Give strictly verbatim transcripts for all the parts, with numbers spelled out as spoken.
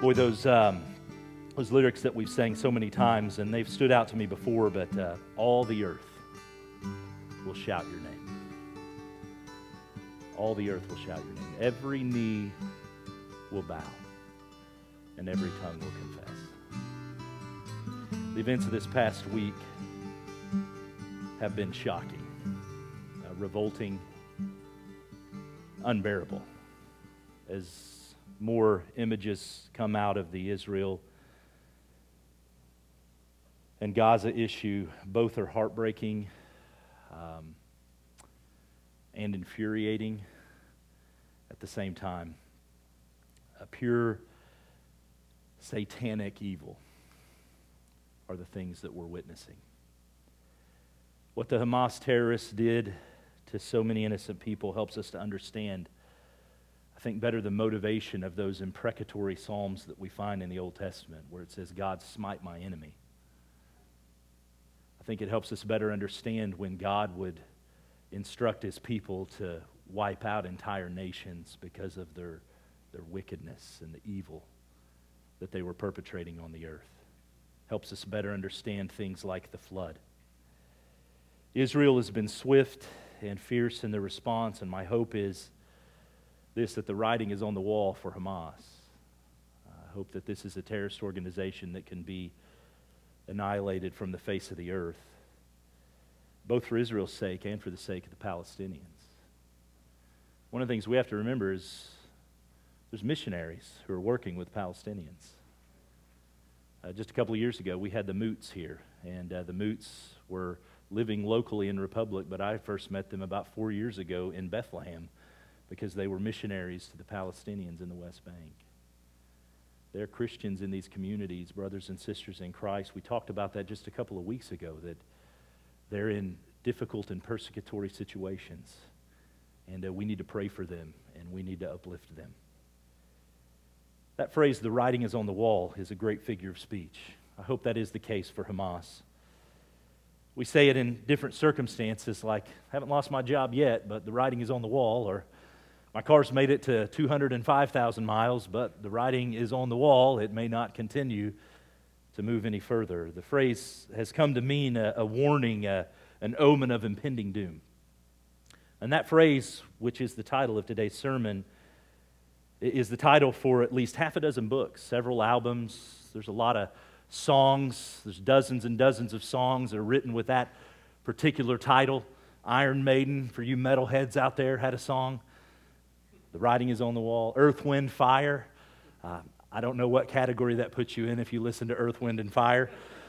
Boy, those um, those lyrics that we've sang so many times, and they've stood out to me before, but uh, all the earth will shout your name. All the earth will shout your name. Every knee will bow, and every tongue will confess. The events of this past week have been shocking, uh, revolting, unbearable. As more images come out of the Israel and Gaza issue, both are heartbreaking um, and infuriating at the same time. A pure satanic evil are the things that we're witnessing. What the Hamas terrorists did to so many innocent people helps us to understand, I think, better the motivation of those imprecatory psalms that we find in the Old Testament where it says, God, smite my enemy. I think it helps us better understand when God would instruct His people to wipe out entire nations because of their, their wickedness and the evil that they were perpetrating on the earth. Helps us better understand things like the flood. Israel has been swift and fierce in their response, and my hope is this, that the writing is on the wall for Hamas. I hope that this is a terrorist organization that can be annihilated from the face of the earth, both for Israel's sake and for the sake of the Palestinians. One of the things we have to remember is there's missionaries who are working with Palestinians. Uh, just a couple of years ago, we had the Moots here, and uh, the Moots were living locally in Republic, but I first met them about four years ago in Bethlehem, because they were missionaries to the Palestinians in the West Bank. They're Christians in these communities, brothers and sisters in Christ. We talked about that just a couple of weeks ago, that they're in difficult and persecutory situations, and uh, we need to pray for them, and we need to uplift them. That phrase, the writing is on the wall, is a great figure of speech. I hope that is the case for Hamas. We say it in different circumstances, like, haven't lost my job yet, but the writing is on the wall, or my car's made it to two hundred five thousand miles, but the writing is on the wall. It may not continue to move any further. The phrase has come to mean a, a warning, a, an omen of impending doom. And that phrase, which is the title of today's sermon, is the title for at least half a dozen books, several albums. There's a lot of songs. There's dozens and dozens of songs that are written with that particular title. Iron Maiden, for you metalheads out there, had a song. The writing is on the wall. Earth, Wind, Fire. Uh, I don't know what category that puts you in if you listen to Earth, Wind, and Fire.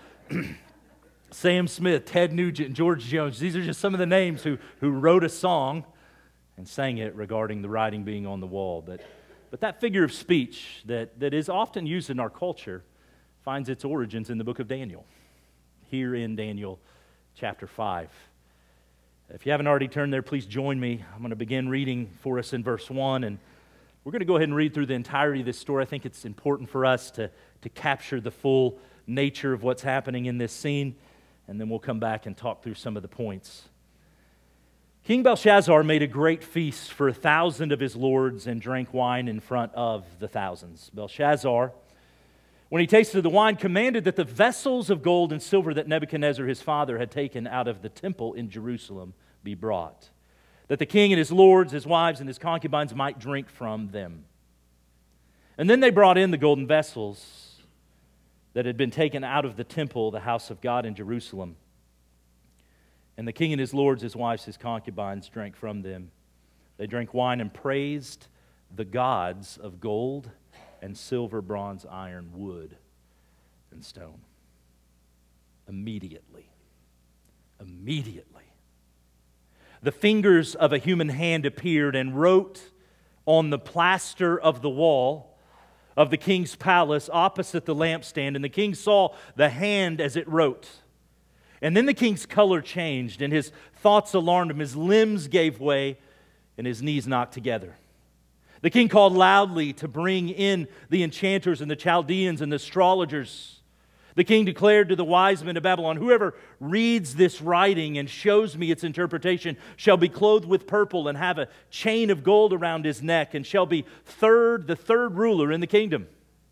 Sam Smith, Ted Nugent, George Jones. These are just some of the names who, who wrote a song and sang it regarding the writing being on the wall. But, but that figure of speech that, that is often used in our culture finds its origins in the book of Daniel, here in Daniel chapter five. If you haven't already turned there, please join me. I'm going to begin reading for us in verse one, and we're going to go ahead and read through the entirety of this story. I think it's important for us to, to capture the full nature of what's happening in this scene, and then we'll come back and talk through some of the points. King Belshazzar made a great feast for a thousand of his lords and drank wine in front of the thousands. Belshazzar, when he tasted the wine, commanded that the vessels of gold and silver that Nebuchadnezzar his father had taken out of the temple in Jerusalem be brought, that the king and his lords, his wives, and his concubines might drink from them. And then they brought in the golden vessels that had been taken out of the temple, the house of God in Jerusalem. And the king and his lords, his wives, his concubines drank from them. They drank wine and praised the gods of gold and silver, bronze, iron, wood, and stone. Immediately, immediately, the fingers of a human hand appeared and wrote on the plaster of the wall of the king's palace opposite the lampstand, and the king saw the hand as it wrote. And then the king's color changed, and his thoughts alarmed him. His limbs gave way, and his knees knocked together. The king called loudly to bring in the enchanters and the Chaldeans and the astrologers. The king declared to the wise men of Babylon, whoever reads this writing and shows me its interpretation shall be clothed with purple and have a chain of gold around his neck and shall be third, the third ruler in the kingdom.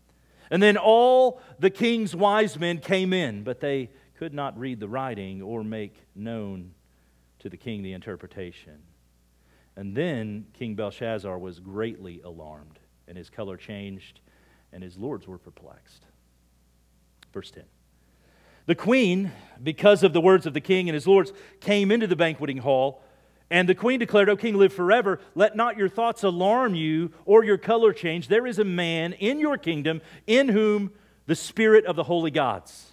And then all the king's wise men came in, but they could not read the writing or make known to the king the interpretation. And then King Belshazzar was greatly alarmed, and his color changed, and his lords were perplexed. Verse ten. The queen, because of the words of the king and his lords, came into the banqueting hall, and the queen declared, O king, live forever. Let not your thoughts alarm you or your color change. There is a man in your kingdom in whom the spirit of the holy gods.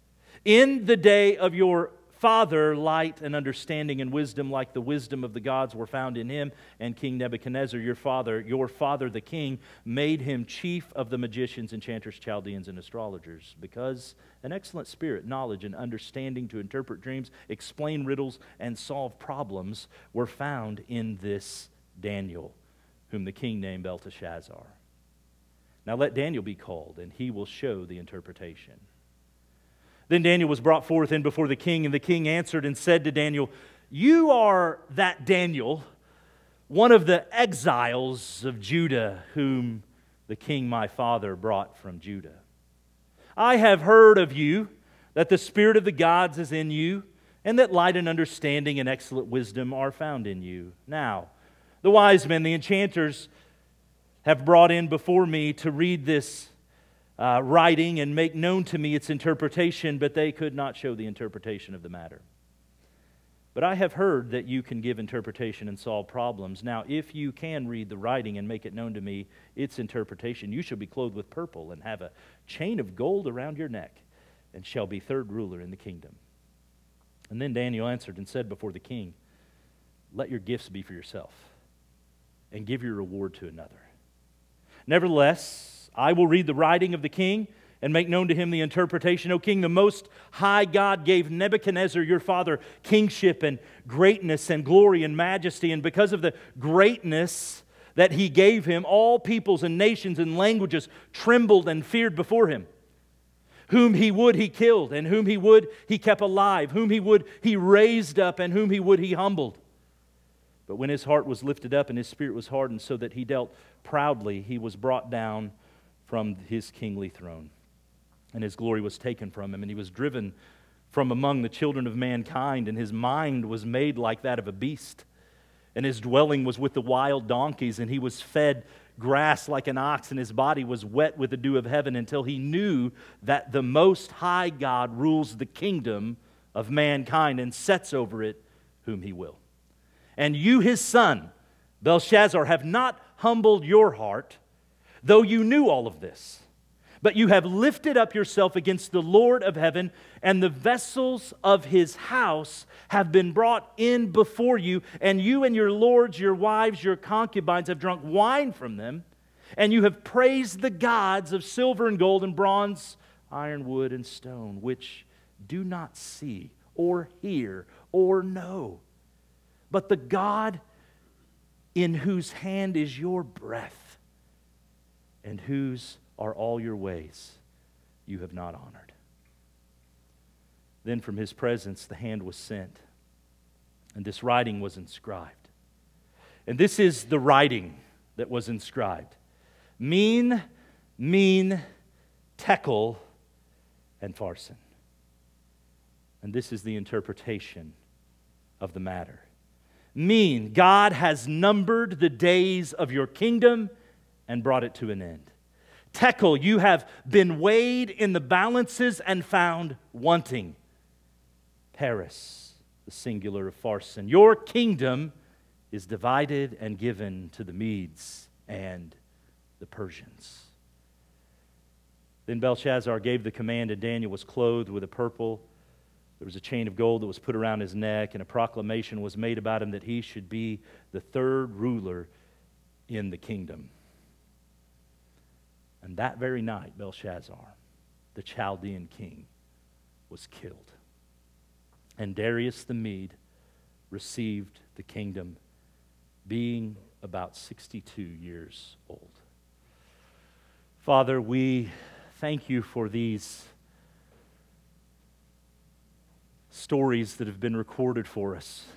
In the day of your father, light and understanding and wisdom like the wisdom of the gods were found in him. And King Nebuchadnezzar, your father, your father the king, made him chief of the magicians, enchanters, Chaldeans, and astrologers, because an excellent spirit, knowledge, and understanding to interpret dreams, explain riddles, and solve problems were found in this Daniel, whom the king named Belteshazzar. Now let Daniel be called, and he will show the interpretation. Then Daniel was brought forth in before the king, and the king answered and said to Daniel, You are that Daniel, one of the exiles of Judah, whom the king my father brought from Judah. I have heard of you, that the spirit of the gods is in you, and that light and understanding and excellent wisdom are found in you. Now, the wise men, the enchanters, have brought in before me to read this Uh, writing and make known to me its interpretation, but they could not show the interpretation of the matter. But I have heard that you can give interpretation and solve problems. Now, if you can read the writing and make it known to me its interpretation, you shall be clothed with purple and have a chain of gold around your neck, and shall be third ruler in the kingdom. And then Daniel answered and said before the king, Let your gifts be for yourself, and give your reward to another. Nevertheless, I will read the writing of the king and make known to him the interpretation. O king, the most high God gave Nebuchadnezzar your father kingship and greatness and glory and majesty. And because of the greatness that he gave him, all peoples and nations and languages trembled and feared before him. Whom he would he killed, and whom he would he kept alive. Whom he would he raised up, and whom he would he humbled. But when his heart was lifted up and his spirit was hardened, so that he dealt proudly, he was brought down from his kingly throne, and his glory was taken from him, and he was driven from among the children of mankind, and his mind was made like that of a beast, and his dwelling was with the wild donkeys, and he was fed grass like an ox, and his body was wet with the dew of heaven, until he knew that the Most High God rules the kingdom of mankind and sets over it whom he will. And you, his son, Belshazzar, have not humbled your heart, though you knew all of this. But you have lifted up yourself against the Lord of heaven, and the vessels of his house have been brought in before you, and you and your lords, your wives, your concubines have drunk wine from them, and you have praised the gods of silver and gold and bronze, iron, wood, and stone, which do not see or hear or know. But the God in whose hand is your breath, and whose are all your ways, you have not honored. Then from his presence the hand was sent, and this writing was inscribed. And this is the writing that was inscribed: Mene, Mene, Tekel, and Pharsin. And this is the interpretation of the matter. Mene, God has numbered the days of your kingdom and brought it to an end. Tekel, you have been weighed in the balances and found wanting. Paris, the singular of Pharsin, your kingdom is divided and given to the Medes and the Persians. Then Belshazzar gave the command, and Daniel was clothed with a purple. There was a chain of gold that was put around his neck, and a proclamation was made about him that he should be the third ruler in the kingdom. And that very night, Belshazzar, the Chaldean king, was killed. And Darius the Mede received the kingdom, being about sixty-two years old. Father, we thank you for these stories that have been recorded for us.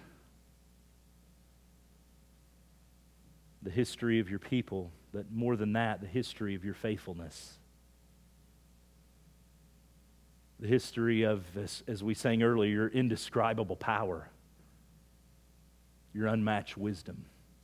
The history of your people, but more than that, the history of your faithfulness. the history of, as, as we sang earlier, your indescribable power, your unmatched wisdom.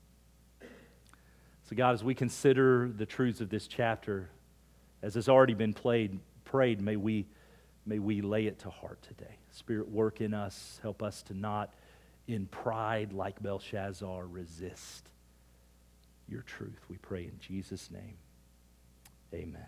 So God, as we consider the truths of this chapter, as has already been played, prayed, may we, may we lay it to heart today. Spirit, work in us. Help us to not, in pride like Belshazzar, resist your truth. We pray in Jesus' name. Amen.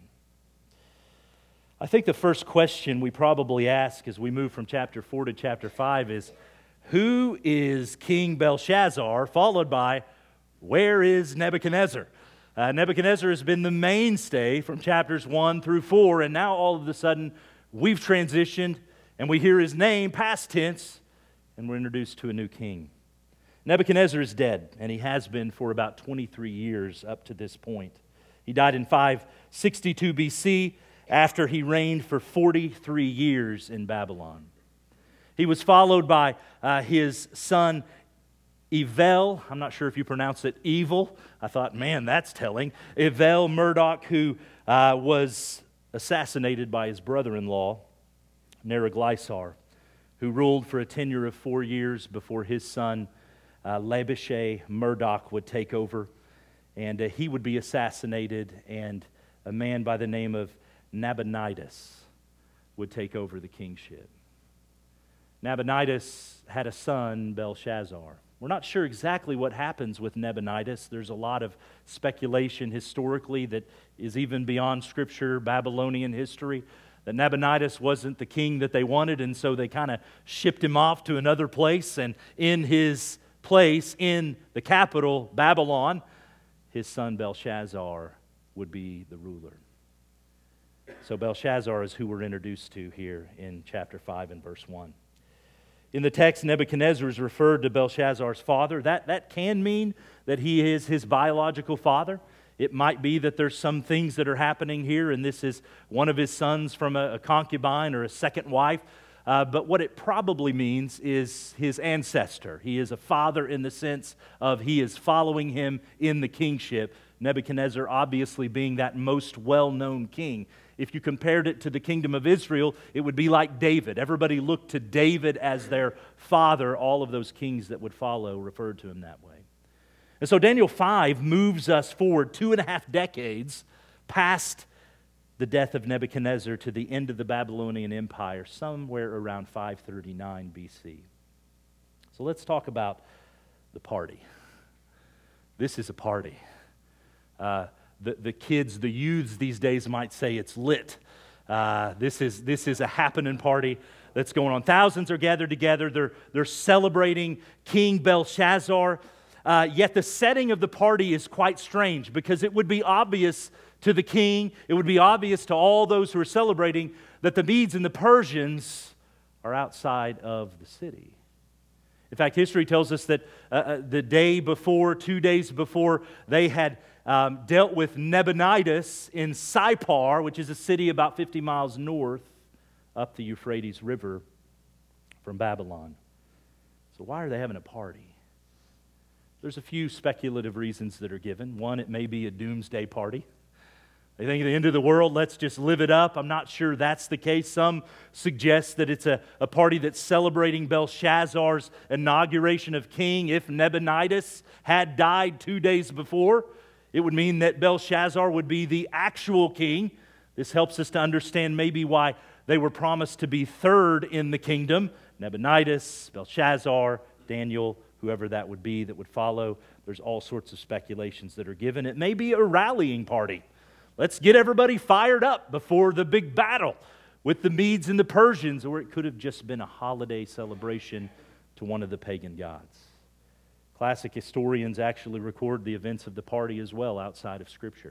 I think the first question we probably ask as we move from chapter four to chapter five is, who is King Belshazzar? Followed by, where is Nebuchadnezzar? Uh, Nebuchadnezzar has been the mainstay from chapters one through four, and now all of a sudden we've transitioned and we hear his name, past tense, and we're introduced to a new king. Nebuchadnezzar is dead, and he has been for about twenty-three years up to this point. He died in five sixty-two B C after he reigned for forty-three years in Babylon. He was followed by uh, his son Evel. I'm not sure if you pronounce it evil. I thought, man, that's telling. Evel Murdoch, who uh, was assassinated by his brother-in-law, Neriglissar, who ruled for a tenure of four years before his son uh, Labishai Murdoch would take over. And uh, he would be assassinated, and a man by the name of Nabonidus would take over the kingship. Nabonidus had a son, Belshazzar. We're not sure exactly what happens with Nabonidus. There's a lot of speculation historically that is even beyond Scripture, Babylonian history, that Nabonidus wasn't the king that they wanted, and so they kind of shipped him off to another place, and in his place, in the capital, Babylon, his son Belshazzar would be the ruler. So Belshazzar is who we're introduced to here in chapter five and verse one. In the text, Nebuchadnezzar is referred to Belshazzar's father. That, that can mean that he is his biological father. It might be that there's some things that are happening here, and this is one of his sons from a, a concubine or a second wife. Uh, but what it probably means is his ancestor. He is a father in the sense of he is following him in the kingship. Nebuchadnezzar obviously being that most well-known king. If you compared it to the kingdom of Israel, it would be like David. Everybody looked to David as their father. All of those kings that would follow referred to him that way. And so Daniel five moves us forward two and a half decades past the death of Nebuchadnezzar to the end of the Babylonian Empire, somewhere around five thirty-nine B C. So let's talk about the party. This is a party. Uh, the, the kids, the youths these days might say it's lit. Uh, this is this is a happening party that's going on. Thousands are gathered together. They're, they're celebrating King Belshazzar. Uh, yet the setting of the party is quite strange because it would be obvious to the king, it would be obvious to all those who are celebrating that the Medes and the Persians are outside of the city. In fact, history tells us that uh, the day before, two days before, they had um, dealt with Nabonidus in Sypar, which is a city about fifty miles north up the Euphrates River from Babylon. So why are they having a party? There's a few speculative reasons that are given. One, it may be a doomsday party. They think at the end of the world, let's just live it up. I'm not sure that's the case. Some suggest that it's a, a party that's celebrating Belshazzar's inauguration of king. If Nabonidus had died two days before, it would mean that Belshazzar would be the actual king. This helps us to understand maybe why they were promised to be third in the kingdom. Nabonidus, Belshazzar, Daniel, whoever that would be that would follow. There's all sorts of speculations that are given. It may be a rallying party. Let's get everybody fired up before the big battle with the Medes and the Persians, or it could have just been a holiday celebration to one of the pagan gods. Classic historians actually record the events of the party as well outside of Scripture.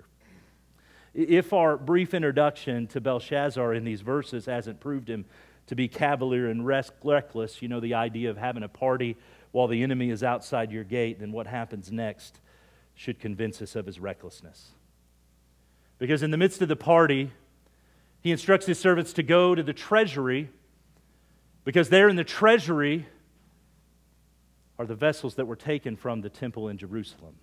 If our brief introduction to Belshazzar in these verses hasn't proved him to be cavalier and reckless, you know, the idea of having a party while the enemy is outside your gate, then what happens next should convince us of his recklessness. Because in the midst of the party, he instructs his servants to go to the treasury, because there in the treasury are the vessels that were taken from the temple in Jerusalem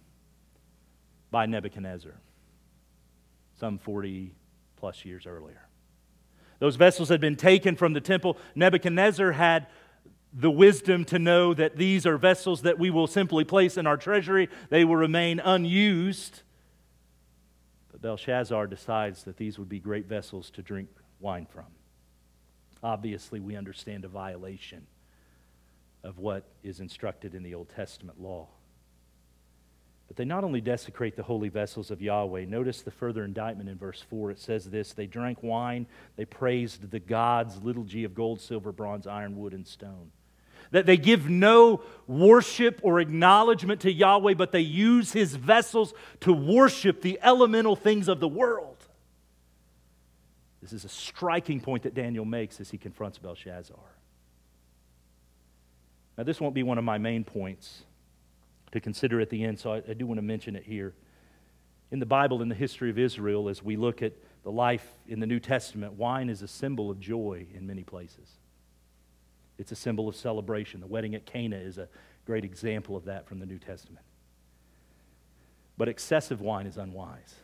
by Nebuchadnezzar some forty plus years earlier. Those vessels had been taken from the temple. Nebuchadnezzar had the wisdom to know that these are vessels that we will simply place in our treasury. They will remain unused. But Belshazzar decides that these would be great vessels to drink wine from. Obviously, we understand a violation of what is instructed in the Old Testament law. But they not only desecrate the holy vessels of Yahweh, notice the further indictment in verse four. It says this, they drank wine, they praised the gods, little g of gold, silver, bronze, iron, wood, and stone. That they give no worship or acknowledgement to Yahweh, but they use His vessels to worship the elemental things of the world. This is a striking point that Daniel makes as he confronts Belshazzar. Now, this won't be one of my main points to consider at the end, so I, I do want to mention it here. In the Bible, in the history of Israel, as we look at the life in the New Testament, wine is a symbol of joy in many places. It's a symbol of celebration. The wedding at Cana is a great example of that from the New Testament. But excessive wine is unwise.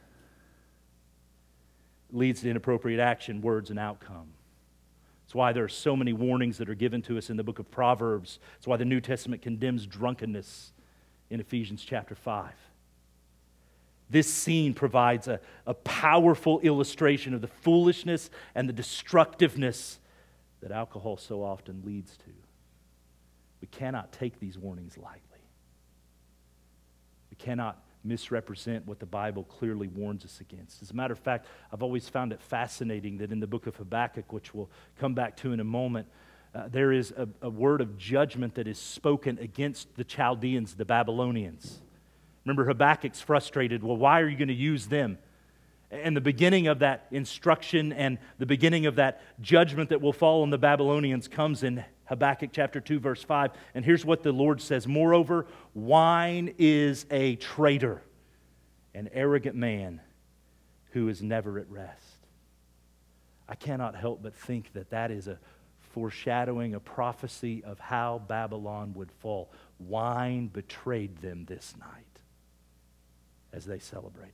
It leads to inappropriate action, words, and outcome. That's why there are so many warnings that are given to us in the book of Proverbs. That's why the New Testament condemns drunkenness in Ephesians chapter five. This scene provides a, a powerful illustration of the foolishness and the destructiveness that alcohol so often leads to. We cannot take these warnings lightly. We cannot misrepresent what the Bible clearly warns us against. As a matter of fact, I've always found it fascinating that in the book of Habakkuk, which we'll come back to in a moment, uh, there is a, a word of judgment that is spoken against the Chaldeans, the Babylonians. Remember, Habakkuk's frustrated. Well, why are you going to use them? And the beginning of that instruction and the beginning of that judgment that will fall on the Babylonians comes in Habakkuk chapter two, verse five. And here's what the Lord says. Moreover, wine is a traitor, an arrogant man who is never at rest. I cannot help but think that that is a foreshadowing, a prophecy of how Babylon would fall. Wine betrayed them this night as they celebrated.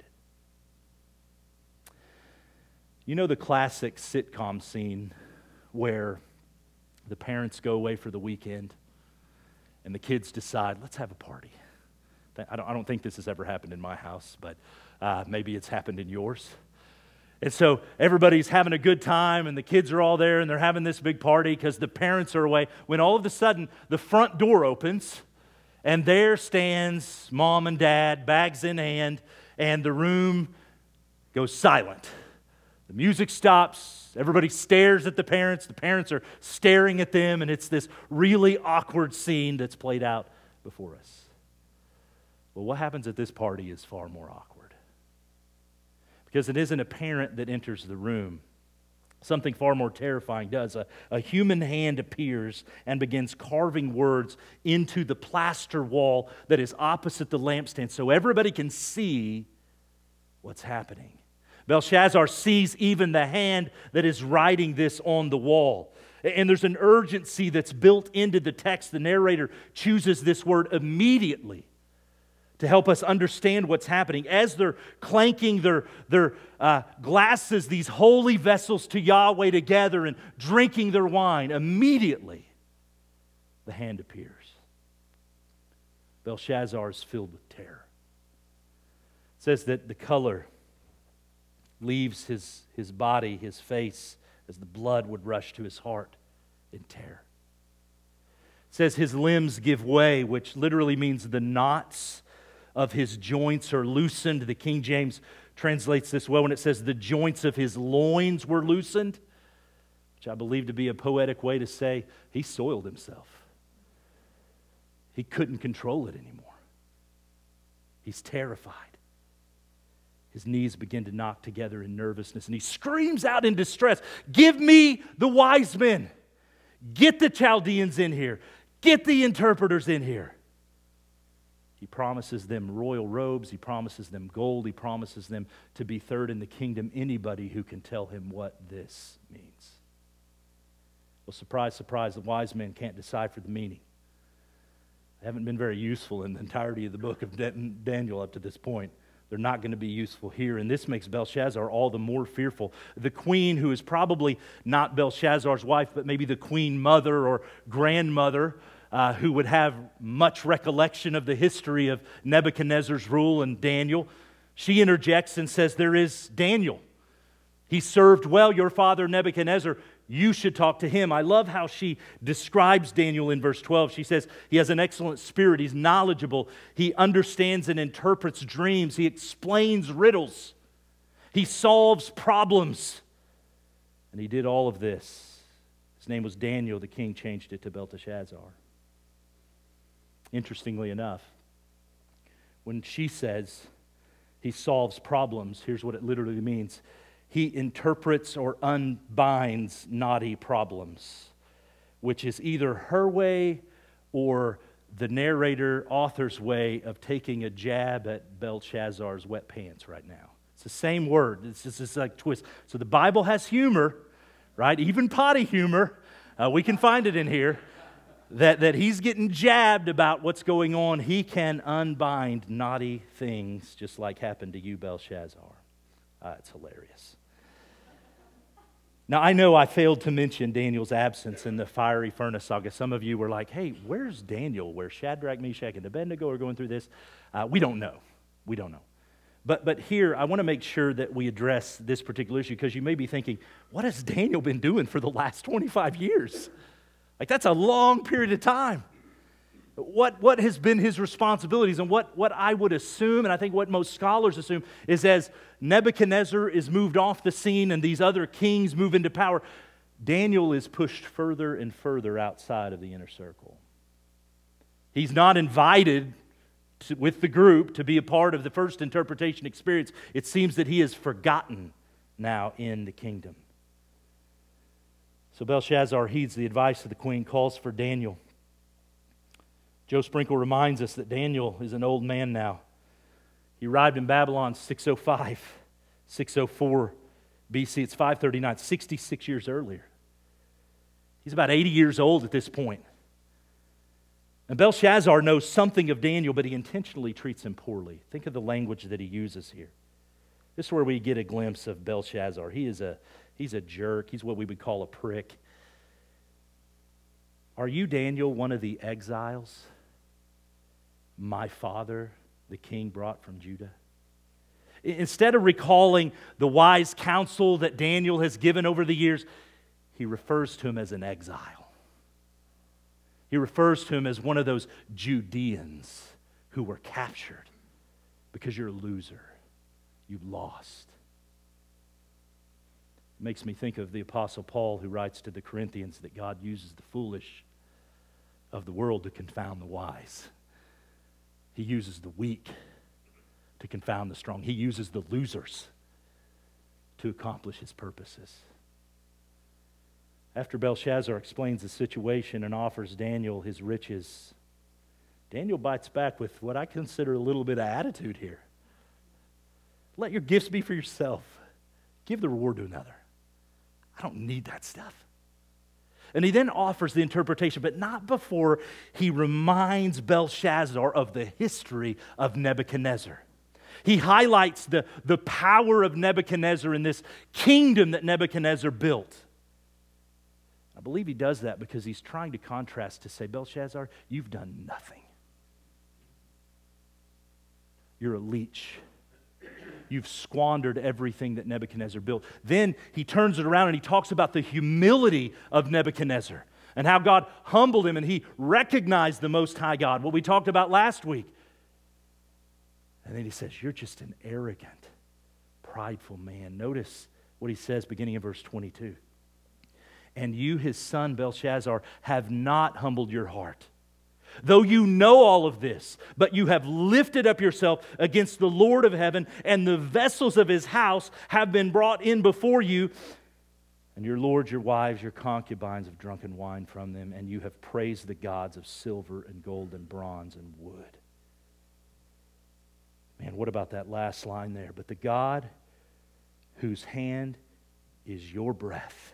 You know the classic sitcom scene where the parents go away for the weekend and the kids decide, let's have a party. I don't, I don't think this has ever happened in my house, but uh, maybe it's happened in yours. And so everybody's having a good time and the kids are all there and they're having this big party because the parents are away. When all of a sudden the front door opens and there stands mom and dad, bags in hand, and the room goes silent. The music stops. Everybody stares at the parents. The parents are staring at them, and it's this really awkward scene that's played out before us. Well, what happens at this party is far more awkward. Because it isn't a parent that enters the room. Something far more terrifying does. A, a human hand appears and begins carving words into the plaster wall that is opposite the lampstand so everybody can see what's happening. Belshazzar sees even the hand that is writing this on the wall. And there's an urgency that's built into the text. The narrator chooses this word immediately to help us understand what's happening. As they're clanking their, their uh, glasses, these holy vessels to Yahweh together and drinking their wine, immediately the hand appears. Belshazzar is filled with terror. It says that the color leaves his, his body, his face, as the blood would rush to his heart in terror. It says his limbs give way, which literally means the knots of his joints are loosened. The King James translates this well when it says the joints of his loins were loosened, which I believe to be a poetic way to say he soiled himself. He couldn't control it anymore. He's terrified. His knees begin to knock together in nervousness, and he screams out in distress, "Give me the wise men. Get the Chaldeans in here. Get the interpreters in here." He promises them royal robes. He promises them gold. He promises them to be third in the kingdom. Anybody who can tell him what this means. Well, surprise, surprise, the wise men can't decipher the meaning. They haven't been very useful in the entirety of the book of Daniel up to this point. they're not going to be useful here. And this makes Belshazzar all the more fearful. The queen, who is probably not Belshazzar's wife, but maybe the queen mother or grandmother, uh, who would have much recollection of the history of Nebuchadnezzar's rule and Daniel, she interjects and says, there is Daniel. He served well your father Nebuchadnezzar. You should talk to him. I love how she describes Daniel in verse twelve. She says he has an excellent spirit. He's knowledgeable. He understands and interprets dreams. He explains riddles. He solves problems. And he did all of this. His name was Daniel. The king changed it to Belteshazzar. Interestingly enough, when she says he solves problems, here's what it literally means. He interprets or unbinds knotty problems, which is either her way or the narrator, author's way of taking a jab at Belshazzar's wet pants right now. It's the same word. It's just it's like twist. So the Bible has humor, right? Even potty humor. Uh, we can find it in here. That, that he's getting jabbed about what's going on. He can unbind knotty things, just like happened to you, Belshazzar. Uh, it's hilarious. Now, I know I failed to mention Daniel's absence in the fiery furnace saga. Some of you were like, hey, where's Daniel? Where Shadrach, Meshach, and Abednego are going through this? Uh, we don't know. We don't know. But, but here, I want to make sure that we address this particular issue, because you may be thinking, what has Daniel been doing for the last twenty-five years? Like, that's a long period of time. What, what has been his responsibilities? And what, what I would assume, and I think what most scholars assume, is as Nebuchadnezzar is moved off the scene and these other kings move into power, Daniel is pushed further and further outside of the inner circle. He's not invited to, with the group to be a part of the first interpretation experience. It seems that he is forgotten now in the kingdom. So Belshazzar heeds the advice of the queen, calls for Daniel. Joe Sprinkle reminds us that Daniel is an old man now. He arrived in Babylon six oh five, six oh four B C. It's five thirty-nine, sixty-six years earlier. He's about eighty years old at this point. And Belshazzar knows something of Daniel, but he intentionally treats him poorly. Think of the language that he uses here. This is where we get a glimpse of Belshazzar. He is a, he's a jerk. He's what we would call a prick. Are you, Daniel, one of the exiles my father, the king, brought from Judah? Instead of recalling the wise counsel that Daniel has given over the years, he refers to him as an exile. He refers to him as one of those Judeans who were captured because you're a loser. You've lost. It makes me think of the Apostle Paul, who writes to the Corinthians that God uses the foolish of the world to confound the wise. He uses the weak to confound the strong. He uses the losers to accomplish his purposes. After Belshazzar explains the situation and offers Daniel his riches, Daniel bites back with what I consider a little bit of attitude here. Let your gifts be for yourself. Give the reward to another. I don't need that stuff. And he then offers the interpretation, but not before he reminds Belshazzar of the history of Nebuchadnezzar. He highlights the, the power of Nebuchadnezzar in this kingdom that Nebuchadnezzar built. I believe he does that because he's trying to contrast to say, Belshazzar, you've done nothing. You're a leech. You've squandered everything that Nebuchadnezzar built. Then he turns it around and he talks about the humility of Nebuchadnezzar and how God humbled him and he recognized the Most High God, what we talked about last week. And then he says, you're just an arrogant, prideful man. Notice what he says beginning in verse twenty-two. And you, his son Belshazzar, have not humbled your heart, though you know all of this, but you have lifted up yourself against the Lord of heaven, and the vessels of his house have been brought in before you, and your lords, your wives, your concubines have drunken wine from them, and you have praised the gods of silver and gold and bronze and wood. Man, what about that last line there? But the God whose hand is your breath,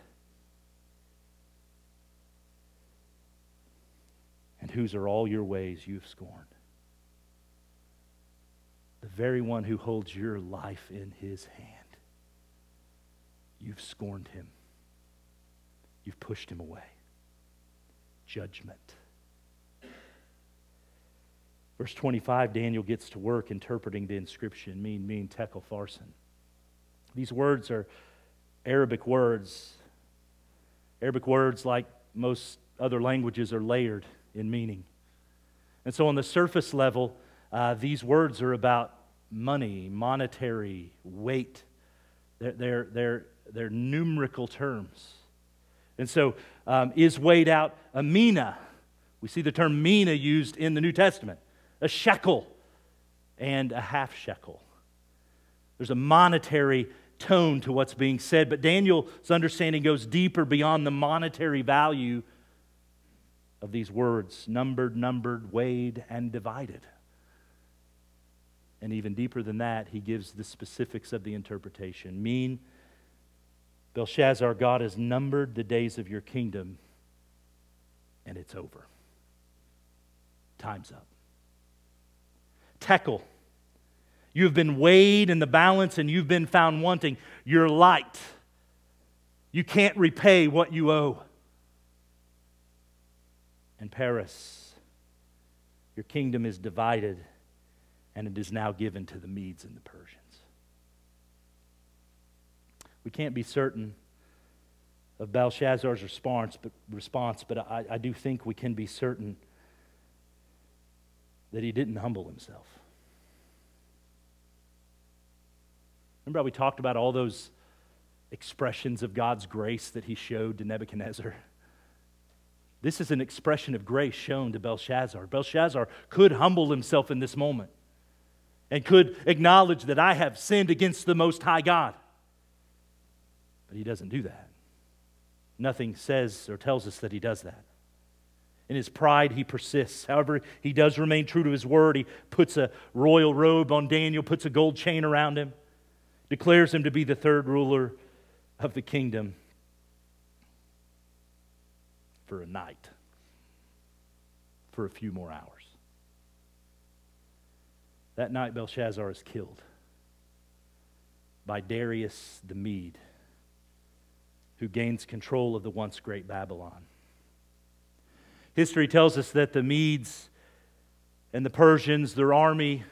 and whose are all your ways you've scorned. the very one who holds your life in his hand. You've scorned him. You've pushed him away. Judgment. Verse twenty-five, Daniel gets to work interpreting the inscription, Min, Min, Tekel, Pharsin. These words are Arabic words. Arabic words, like most other languages, are layered in meaning. And so on the surface level, uh, these words are about money, monetary, weight. They're, they're, they're, they're numerical terms. And so um, is weighed out a mina. We see the term mina used in the New Testament. A shekel and a half shekel. There's a monetary tone to what's being said, but Daniel's understanding goes deeper beyond the monetary value of these words: numbered, numbered, weighed, and divided. And even deeper than that, he gives the specifics of the interpretation. Mean, Belshazzar, God has numbered the days of your kingdom, and it's over. Time's up. Tekel, you have been weighed in the balance and you've been found wanting. You're light. You can't repay what you owe. And Paris, your kingdom is divided and it is now given to the Medes and the Persians. We can't be certain of Belshazzar's response, but, response, but I, I do think we can be certain that he didn't humble himself. Remember how we talked about all those expressions of God's grace that he showed to Nebuchadnezzar? This is an expression of grace shown to Belshazzar. Belshazzar could humble himself in this moment and could acknowledge that I have sinned against the Most High God. But he doesn't do that. Nothing says or tells us that he does that. In his pride, he persists. However, he does remain true to his word. He puts a royal robe on Daniel, puts a gold chain around him, declares him to be the third ruler of the kingdom for a night, for a few more hours. That night, Belshazzar is killed by Darius the Mede, who gains control of the once great Babylon. History tells us that the Medes and the Persians, their army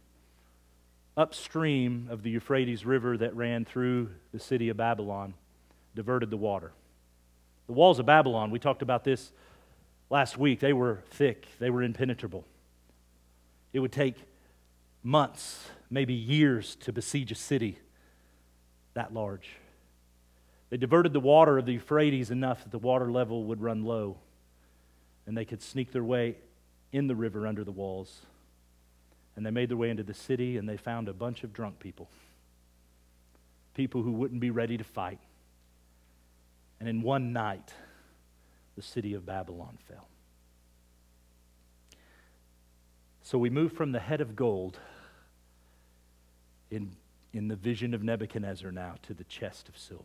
upstream of the Euphrates River that ran through the city of Babylon, diverted the water. The walls of Babylon, we talked about this last week, they were thick, they were impenetrable. It would take months, maybe years, to besiege a city that large. They diverted the water of the Euphrates enough that the water level would run low, and they could sneak their way in the river under the walls. And they made their way into the city, and they found a bunch of drunk people. People who wouldn't be ready to fight. And in one night, the city of Babylon fell. So we move from the head of gold in, in the vision of Nebuchadnezzar now to the chest of silver,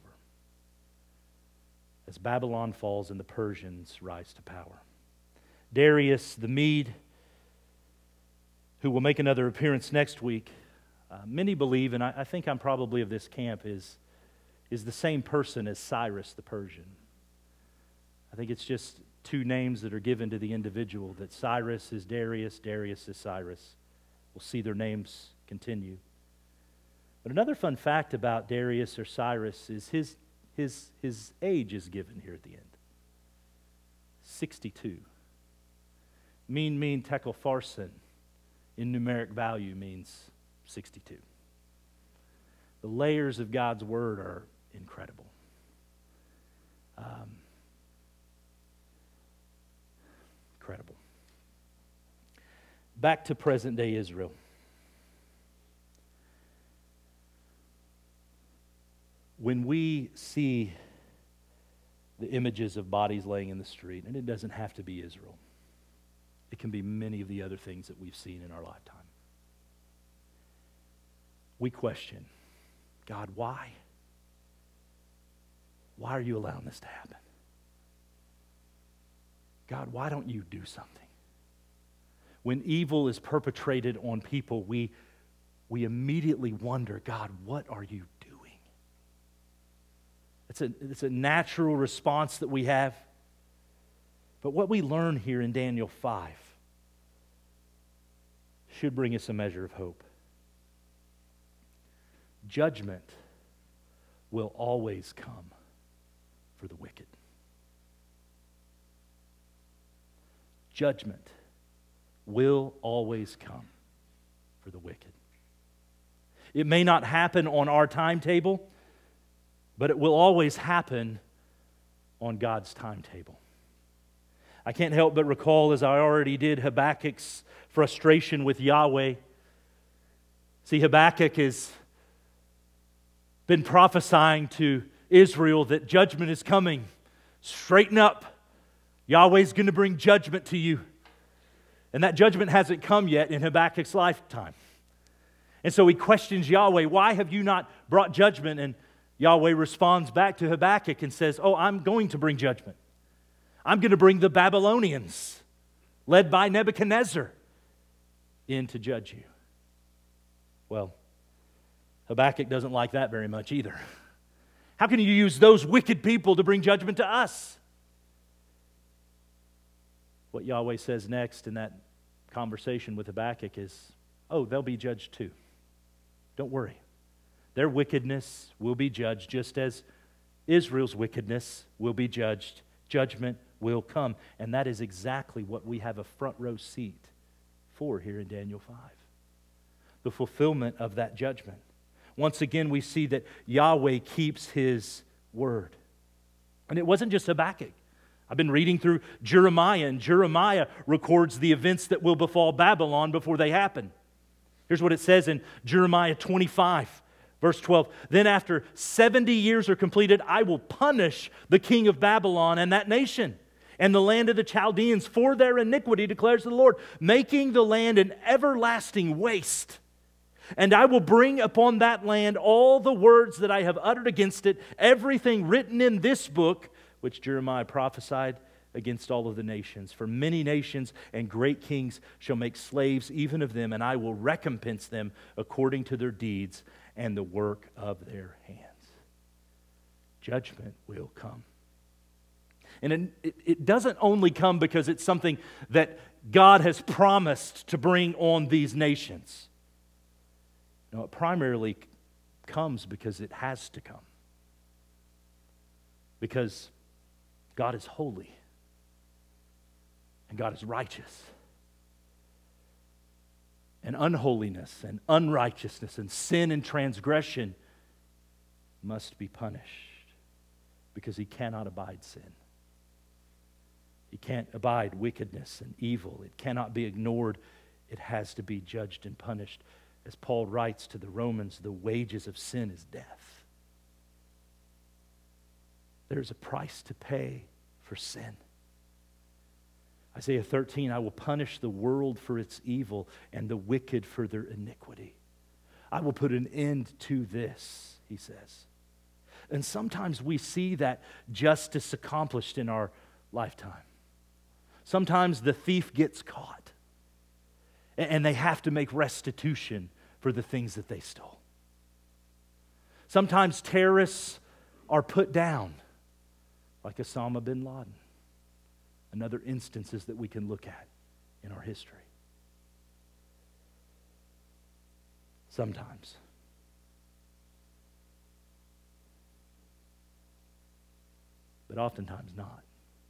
as Babylon falls and the Persians rise to power. Darius the Mede, who will make another appearance next week, uh, many believe, and I, I think I'm probably of this camp, is, is the same person as Cyrus the Persian. I think it's just two names that are given to the individual, that Cyrus is Darius, Darius is Cyrus. We'll see their names continue. But another fun fact about Darius or Cyrus is his, his, his age is given here at the end. sixty-two. Min, Min, Tekel, Pharsin in numeric value means sixty-two. The layers of God's word are incredible. Um, incredible. Back to present-day Israel. When we see the images of bodies laying in the street, and it doesn't have to be Israel, it can be many of the other things that we've seen in our lifetime. We question, God, why? Why are you allowing this to happen? God, why don't you do something? When evil is perpetrated on people, we, we immediately wonder, God, what are you doing? It's a, it's a natural response that we have. But what we learn here in Daniel five should bring us a measure of hope. Judgment will always come for the wicked. Judgment will always come for the wicked. It may not happen on our timetable, but it will always happen on God's timetable. I can't help but recall, as I already did, Habakkuk's frustration with Yahweh. See, Habakkuk has been prophesying to Israel that judgment is coming. Straighten up. Yahweh's going to bring judgment to you. And that judgment hasn't come yet in Habakkuk's lifetime. And so he questions Yahweh, why have you not brought judgment? And Yahweh responds back to Habakkuk and says, oh, I'm going to bring judgment. I'm going to bring the Babylonians, led by Nebuchadnezzar, in to judge you. Well, Habakkuk doesn't like that very much either. How can you use those wicked people to bring judgment to us? What Yahweh says next in that conversation with Habakkuk is, oh, they'll be judged too. Don't worry. Their wickedness will be judged just as Israel's wickedness will be judged. Judgment will come. And that is exactly what we have a front row seat for here in Daniel five. The fulfillment of that judgment. Once again, we see that Yahweh keeps His word. And it wasn't just Habakkuk. I've been reading through Jeremiah, and Jeremiah records the events that will befall Babylon before they happen. Here's what it says in Jeremiah twenty-five, verse twelve. Then after seventy years are completed, I will punish the king of Babylon and that nation and the land of the Chaldeans for their iniquity, declares the Lord, making the land an everlasting waste. And I will bring upon that land all the words that I have uttered against it, everything written in this book, which Jeremiah prophesied against all of the nations. For many nations and great kings shall make slaves even of them, and I will recompense them according to their deeds and the work of their hands. Judgment will come. And it, it doesn't only come because it's something that God has promised to bring on these nations. No, it primarily comes because it has to come. Because God is holy. And God is righteous. And unholiness and unrighteousness and sin and transgression must be punished. Because He cannot abide sin. He can't abide wickedness and evil. It cannot be ignored. It has to be judged and punished. As Paul writes to the Romans, the wages of sin is death. There's a price to pay for sin. Isaiah thirteen, I will punish the world for its evil and the wicked for their iniquity. I will put an end to this, he says. And sometimes we see that justice accomplished in our lifetime. Sometimes the thief gets caught and they have to make restitution for the things that they stole. Sometimes terrorists are put down, like Osama bin Laden. And other instances that we can look at in our history. Sometimes. But oftentimes not.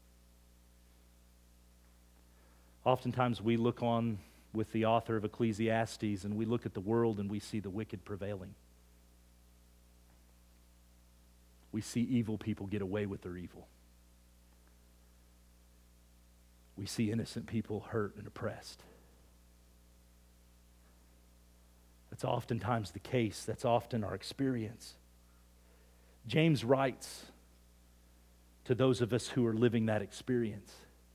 Oftentimes we look on with the author of Ecclesiastes and we look at the world and we see the wicked prevailing. We see evil people get away with their evil. We see innocent people hurt and oppressed. That's oftentimes the case. That's often our experience. James writes to those of us who are living that experience.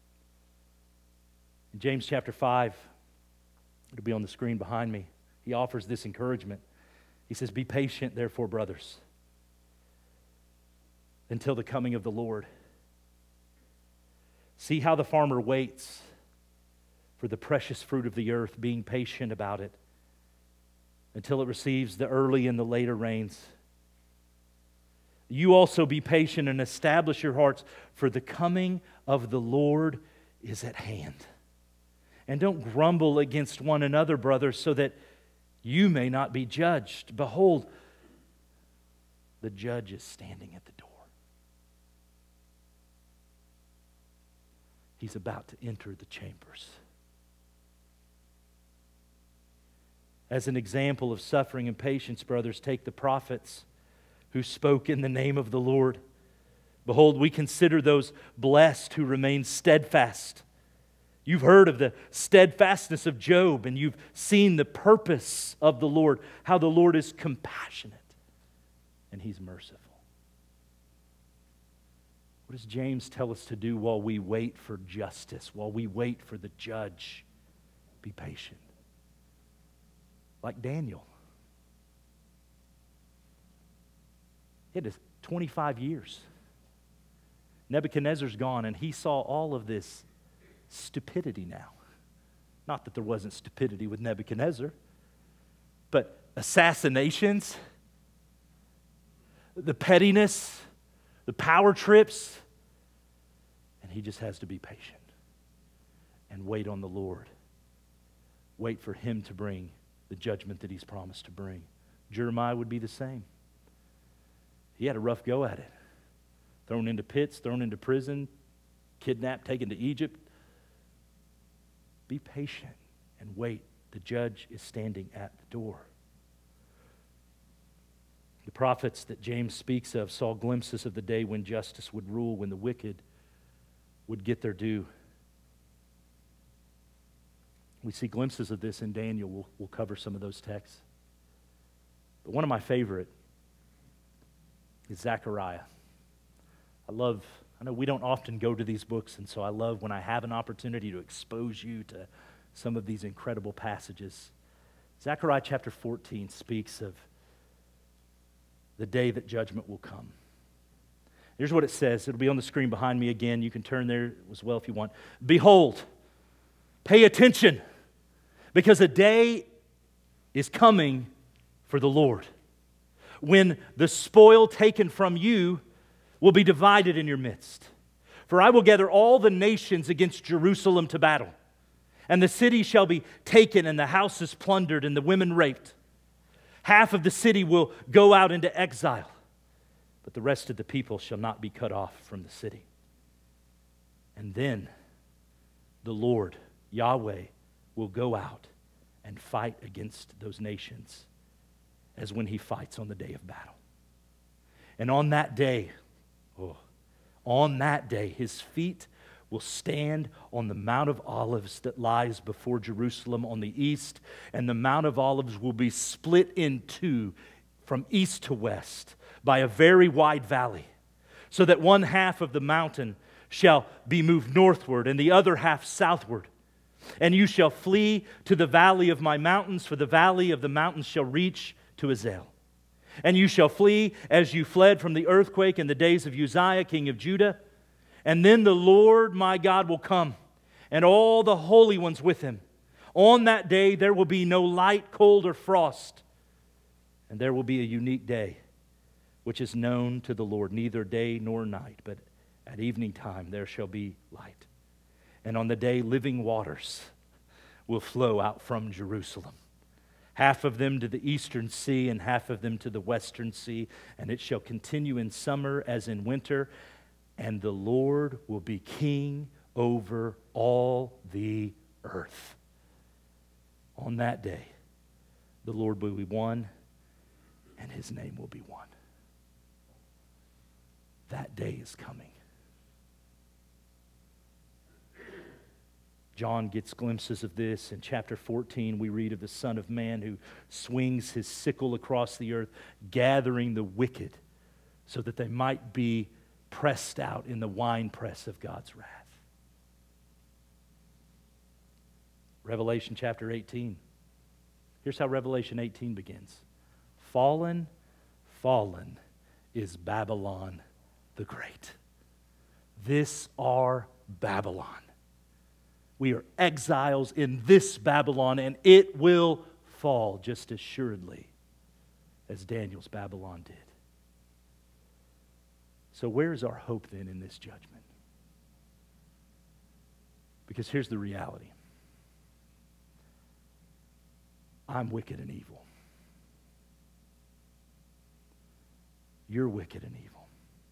In James chapter five, it'll be on the screen behind me, he offers this encouragement. He says, be patient, therefore, brothers, until the coming of the Lord. See how the farmer waits for the precious fruit of the earth, being patient about it until it receives the early and the later rains. You also be patient and establish your hearts, for the coming of the Lord is at hand. And don't grumble against one another, brothers, so that you may not be judged. Behold, the judge is standing at the door. He's about to enter the chambers. As an example of suffering and patience, brothers, take the prophets who spoke in the name of the Lord. Behold, we consider those blessed who remain steadfast. You've heard of the steadfastness of Job, and you've seen the purpose of the Lord, how the Lord is compassionate and He's merciful. What does James tell us to do while we wait for justice, while we wait for the judge? Be patient. Like Daniel. He had twenty-five years. Nebuchadnezzar's gone, and he saw all of this stupidity now. Not that there wasn't stupidity with Nebuchadnezzar, but assassinations, the pettiness, the power trips, and he just has to be patient and wait on the Lord. Wait for Him to bring the judgment that He's promised to bring. Jeremiah would be the same. He had a rough go at it. Thrown into pits, thrown into prison, kidnapped, taken to Egypt. Be patient and wait. The judge is standing at the door. The prophets that James speaks of saw glimpses of the day when justice would rule, when the wicked would get their due. We see glimpses of this in Daniel. We'll, we'll cover some of those texts. But one of my favorite is Zechariah. I love, I know we don't often go to these books, and so I love when I have an opportunity to expose you to some of these incredible passages. Zechariah chapter fourteen speaks of the day that judgment will come. Here's what it says. It'll be on the screen behind me again. You can turn there as well if you want. Behold, pay attention, because a day is coming for the Lord, when the spoil taken from you will be divided in your midst. For I will gather all the nations against Jerusalem to battle, and the city shall be taken, and the houses plundered, and the women raped. Half of the city will go out into exile, but the rest of the people shall not be cut off from the city. And then the Lord, Yahweh, will go out and fight against those nations as when He fights on the day of battle. And on that day, oh, on that day, His feet will stand on the Mount of Olives that lies before Jerusalem on the east, and the Mount of Olives will be split in two from east to west by a very wide valley, so that one half of the mountain shall be moved northward and the other half southward. And you shall flee to the valley of my mountains, for the valley of the mountains shall reach to Azel. And you shall flee as you fled from the earthquake in the days of Uzziah, king of Judah. And then the Lord my God will come, and all the holy ones with Him. On that day there will be no light, cold, or frost. And there will be a unique day, which is known to the Lord, neither day nor night, but at evening time there shall be light. And on the day living waters will flow out from Jerusalem, half of them to the eastern sea and half of them to the western sea, and it shall continue in summer as in winter, and the Lord will be king over all the earth. On that day, the Lord will be one, and His name will be one. That day is coming. John gets glimpses of this. In chapter fourteen, we read of the Son of Man who swings his sickle across the earth, gathering the wicked so that they might be pressed out in the winepress of God's wrath. Revelation chapter eighteen. Here's how Revelation eighteen begins. Fallen, fallen is Babylon the Great. This our Babylon. We are exiles in this Babylon, and it will fall just as assuredly as Daniel's Babylon did. So where is our hope then in this judgment? Because here's the reality. I'm wicked and evil. You're wicked and evil.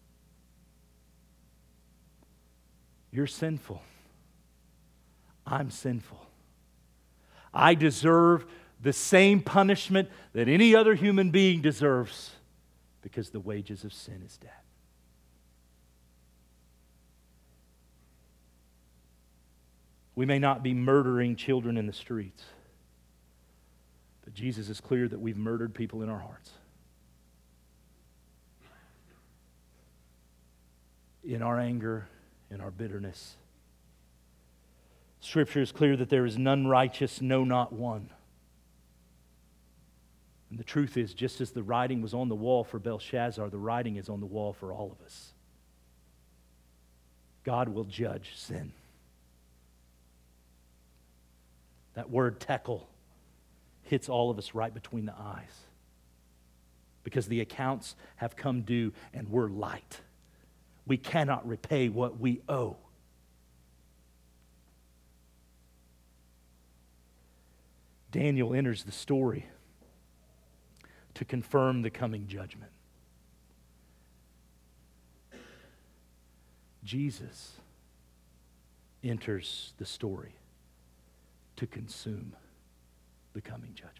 You're sinful. I'm sinful. I deserve the same punishment that any other human being deserves because the wages of sin is death. We may not be murdering children in the streets, but Jesus is clear that we've murdered people in our hearts. In our anger, in our bitterness. Scripture is clear that there is none righteous, no, not one. And the truth is, just as the writing was on the wall for Belshazzar, the writing is on the wall for all of us. God will judge sin. That word tekel hits all of us right between the eyes. Because the accounts have come due and we're light. We cannot repay what we owe. Daniel enters the story to confirm the coming judgment. Jesus enters the story to consume the coming judgment.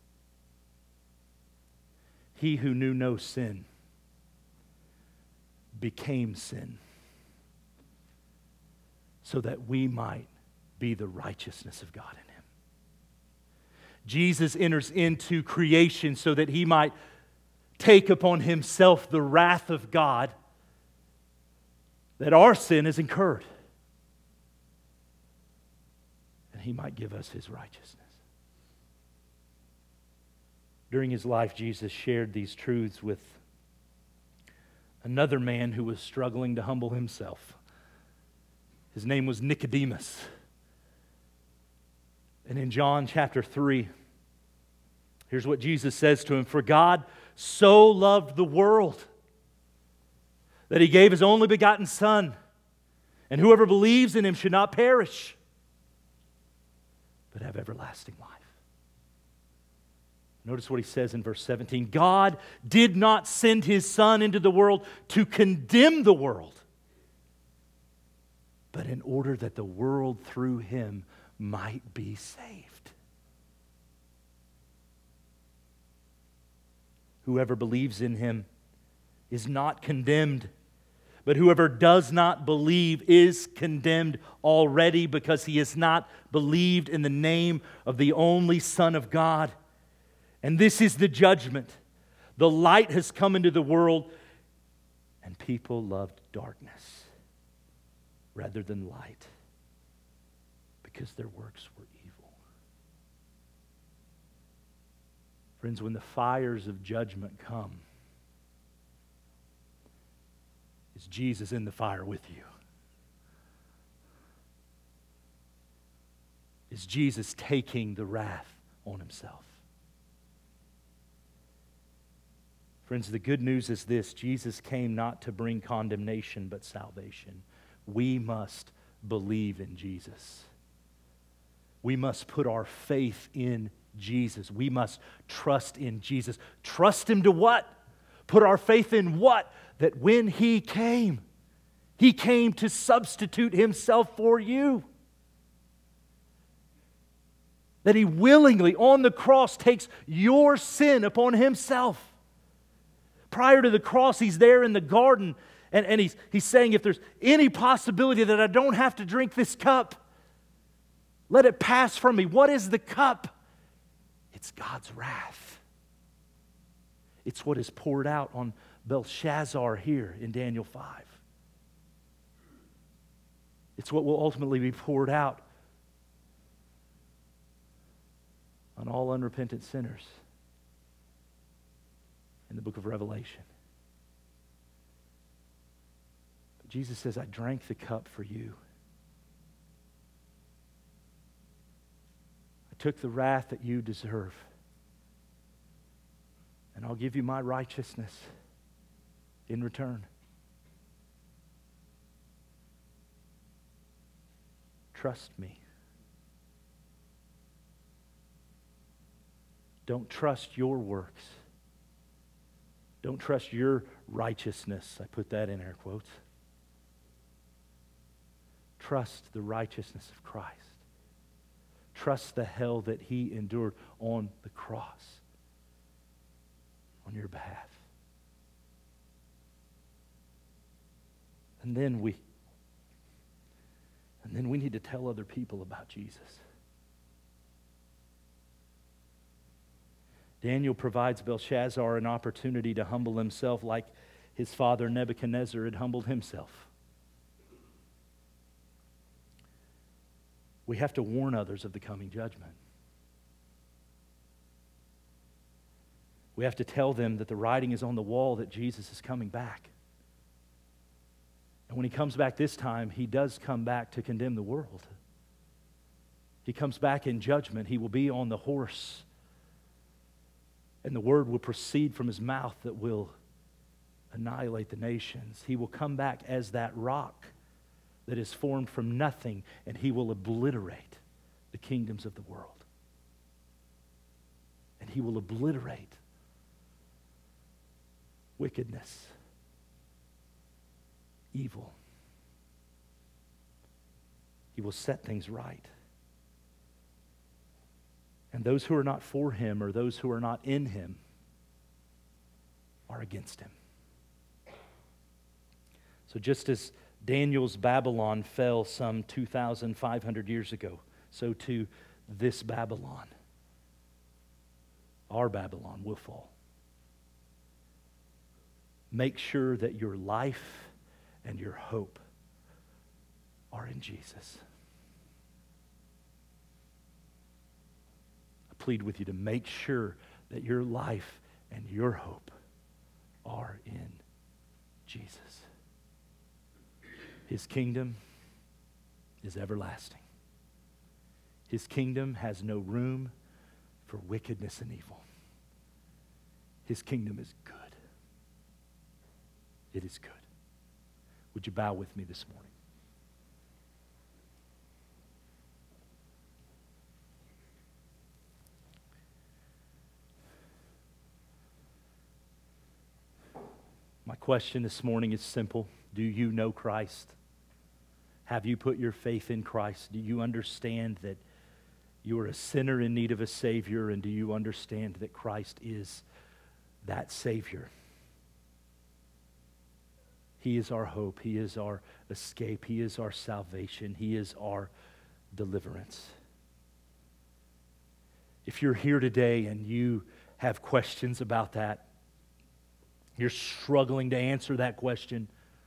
He who knew no sin became sin so that we might be the righteousness of God in him. Jesus enters into creation so that he might take upon himself the wrath of God that our sin has incurred. And he might give us his righteousness. During his life, Jesus shared these truths with another man who was struggling to humble himself. His name was Nicodemus. And in John chapter three, here's what Jesus says to him. For God so loved the world that he gave his only begotten Son, and whoever believes in him should not perish, but have everlasting life. Notice what he says in verse seventeen. God did not send his Son into the world to condemn the world, but in order that the world through him might be saved. Whoever believes in him is not condemned, but whoever does not believe is condemned already because he has not believed in the name of the only Son of God. And this is the judgment. The light has come into the world, and people loved darkness rather than light because their works were evil. Friends, when the fires of judgment come, is Jesus in the fire with you? Is Jesus taking the wrath on himself? Friends, the good news is this: Jesus came not to bring condemnation but salvation. We must believe in Jesus. We must put our faith in Jesus. We must trust in Jesus. Trust him to what? Put our faith in what? That when he came, he came to substitute himself for you. That he willingly on the cross takes your sin upon himself. Prior to the cross, he's there in the garden, and, and he's, he's saying, if there's any possibility that I don't have to drink this cup, let it pass from me. What is the cup? It's God's wrath. It's what is poured out on Belshazzar here in Daniel five. It's what will ultimately be poured out on all unrepentant sinners in the book of Revelation. But Jesus says, I drank the cup for you. I took the wrath that you deserve. and I'll give you my righteousness in return. Trust me. Don't trust your works. Don't trust your righteousness. I put that in air quotes. Trust the righteousness of Christ. Trust the hell that He endured on the cross on your behalf. And then we and then we need to tell other people about Jesus. Daniel provides Belshazzar an opportunity to humble himself like his father Nebuchadnezzar had humbled himself. We have to warn others of the coming judgment. We have to tell them that the writing is on the wall, that Jesus is coming back. And when He comes back this time, He does come back to condemn the world. He comes back in judgment. He will be on the horse. And the word will proceed from His mouth that will annihilate the nations. He will come back as that rock that is formed from nothing, and He will obliterate the kingdoms of the world. And He will obliterate wickedness, evil. He will set things right. And those who are not for Him or those who are not in Him are against Him. So just as Daniel's Babylon fell some two thousand five hundred years ago, so too this Babylon, our Babylon, will fall. Make sure that your life and your hope are in Jesus. I plead with you to make sure that your life and your hope are in Jesus. His kingdom is everlasting. His kingdom has no room for wickedness and evil. His kingdom is good. It is good. Would you bow with me this morning? My question this morning is simple. Do you know Christ? Have you put your faith in Christ? Do you understand that you are a sinner in need of a Savior? And do you understand that Christ is that Savior? He is our hope. He is our escape. He is our salvation. He is our deliverance. If you're here today and you have questions about that, you're struggling to answer that question,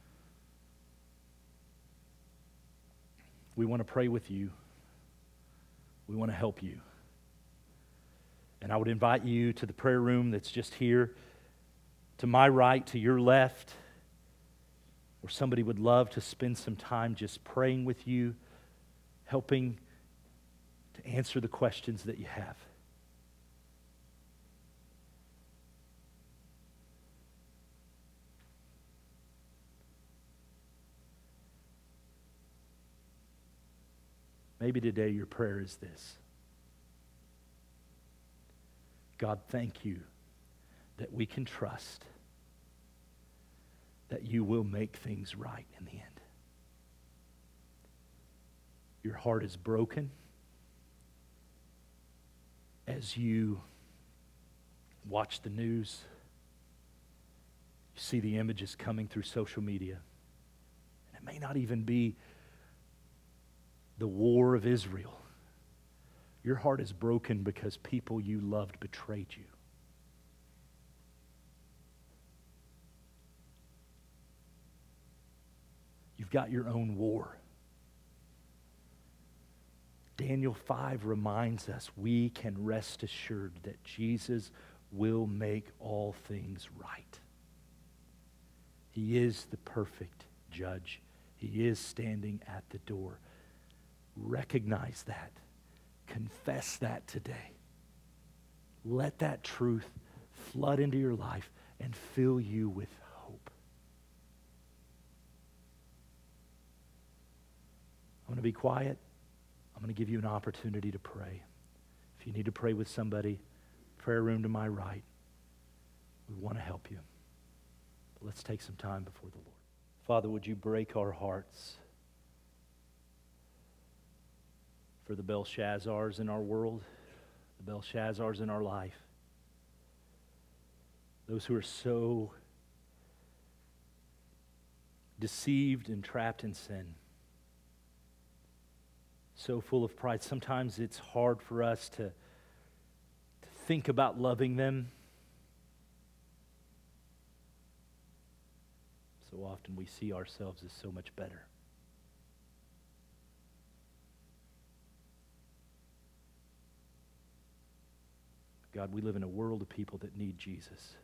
we want to pray with you. We want to help you. And I would invite you to the prayer room that's just here, to my right, to your left, where somebody would love to spend some time just praying with you, helping to answer the questions that you have. Maybe today your prayer is this: God, thank you that we can trust that you will make things right in the end. Your heart is broken as you watch the news. You see the images coming through social media. And it may not even be the war of Israel. Your heart is broken because people you loved betrayed you. You've got your own war. Daniel five reminds us we can rest assured that Jesus will make all things right. He is the perfect judge. He is standing at the door. Recognize that. Confess that today. Let that truth flood into your life and fill you with hope. I'm going to be quiet. I'm going to give you an opportunity to pray. If you need to pray with somebody, prayer room to my right. We want to help you. But let's take some time before the Lord. Father, would you break our hearts for the Belshazzars in our world, the Belshazzars in our life, those who are so deceived and trapped in sin, so full of pride. Sometimes it's hard for us to, to think about loving them. So often we see ourselves as so much better. God, we live in a world of people that need Jesus.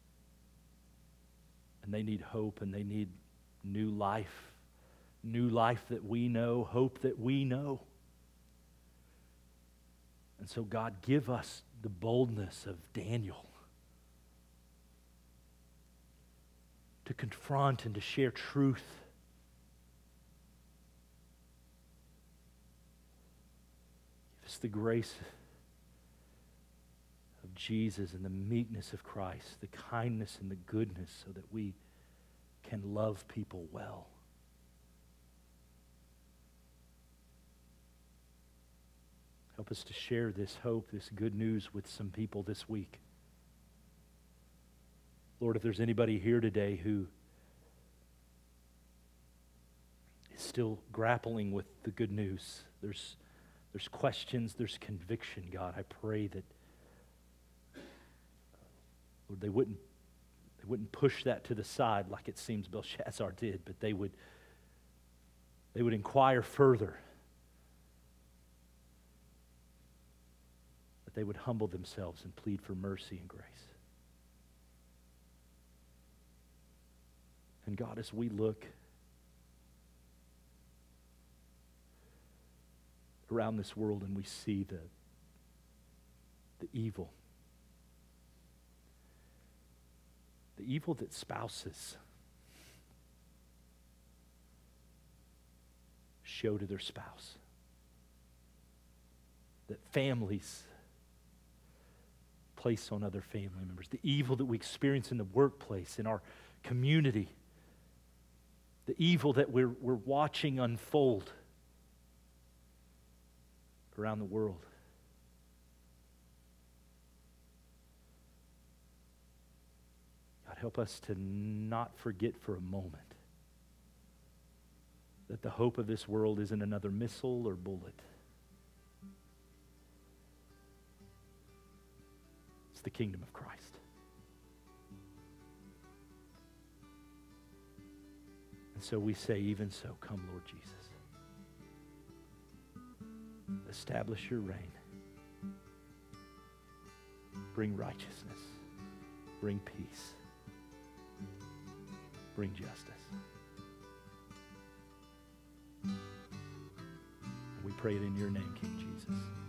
And they need hope, and they need new life. New life that we know, hope that we know. And so, God, give us the boldness of Daniel to confront and to share truth. Give us the grace of Jesus and the meekness of Christ, the kindness and the goodness, so that we can love people well. Help us to share this hope, this good news with some people this week. Lord, if there's anybody here today who is still grappling with the good news, there's, there's questions, there's conviction, God, I pray that Lord, they wouldn't, they wouldn't push that to the side like it seems Belshazzar did, but they would, they would inquire further. That they would humble themselves and plead for mercy and grace. And God, as we look around this world and we see the, the evil, the evil that spouses show to their spouse, that families place on other family members, the evil that we experience in the workplace, in our community, the evil that we're, we're watching unfold around the world. God, help us to not forget for a moment that the hope of this world isn't another missile or bullet. It's the kingdom of Christ. And so we say, even so, come, Lord Jesus. Establish your reign. Bring righteousness. Bring peace. Bring justice. And we pray it in your name, King Jesus.